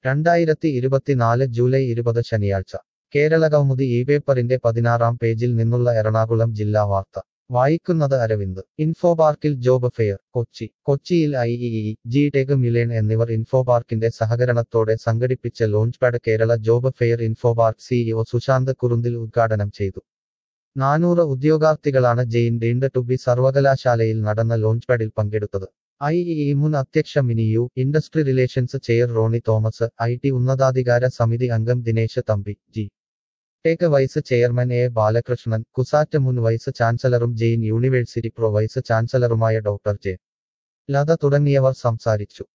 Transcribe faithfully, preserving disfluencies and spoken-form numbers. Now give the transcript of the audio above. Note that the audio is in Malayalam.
രണ്ടായിരത്തി ഇരുപത്തിനാല് ജൂലൈ ഇരുപത് ശനിയാഴ്ച കേരളകൗമുദി ഈ പേപ്പറിന്റെ പതിനാറാം പേജിൽ നിന്നുള്ള എറണാകുളം ജില്ലാ വാർത്ത വായിക്കുന്നത് അരവിന്ദ്. ഇൻഫോപാർക്കിൽ ജോബ് ഫെയർ കൊച്ചി. കൊച്ചിയിൽ I E E, G tech മിലേൻ എന്നിവർ ഇൻഫോപാർക്കിന്റെ സഹകരണത്തോടെ സംഘടിപ്പിച്ച launchpad Kerala job fair Infopark CEO Sushant Kurunthil ഉദ്ഘാടനം ചെയ്തു. നാനൂറ് ഉദ്യോഗാർത്ഥികളാണ് ജെയിൻ ഡീൻഡ് ടു ബി സർവകലാശാലയിൽ നടന്ന ലോഞ്ച്പാഡിൽ പങ്കെടുത്തത്. ഐ ഇ ഇ മുൻ അധ്യക്ഷ Mini U, industry relations chair Roni Thomas, I T ഉന്നതാധികാര സമിതി അംഗം Dinesh Thampi, G tech vice chairman A Balakrishnan, CUSAT മുൻ വൈസ് ചാൻസലറും ജെയിൻ യൂണിവേഴ്സിറ്റി പ്രോ വൈസ് ചാൻസലറുമായ ഡോക്ടർ ജെ ലത തുടങ്ങിയവർ സംസാരിച്ചു.